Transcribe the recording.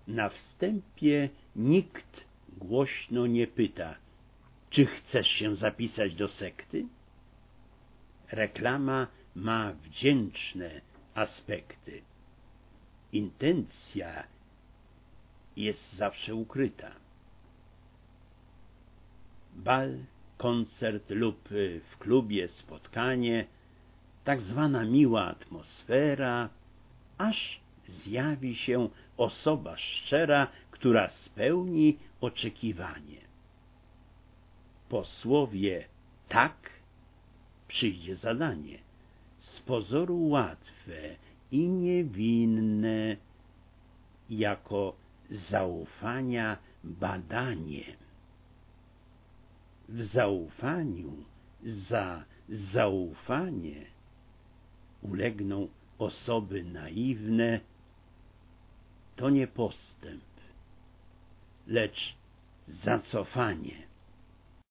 Na wstępie nikt głośno nie pyta, czy chcesz się zapisać do sekty? Reklama ma wdzięczne aspekty. Intencja jest zawsze ukryta. Bal, koncert lub w klubie spotkanie, tak zwana miła atmosfera, aż zjawi się osoba szczera, która spełni oczekiwanie. Po słowie tak przyjdzie zadanie, z pozoru łatwe i niewinne, jako zaufania badanie. W zaufaniu za zaufanie ulegną osoby naiwne. To nie postęp, lecz zacofanie.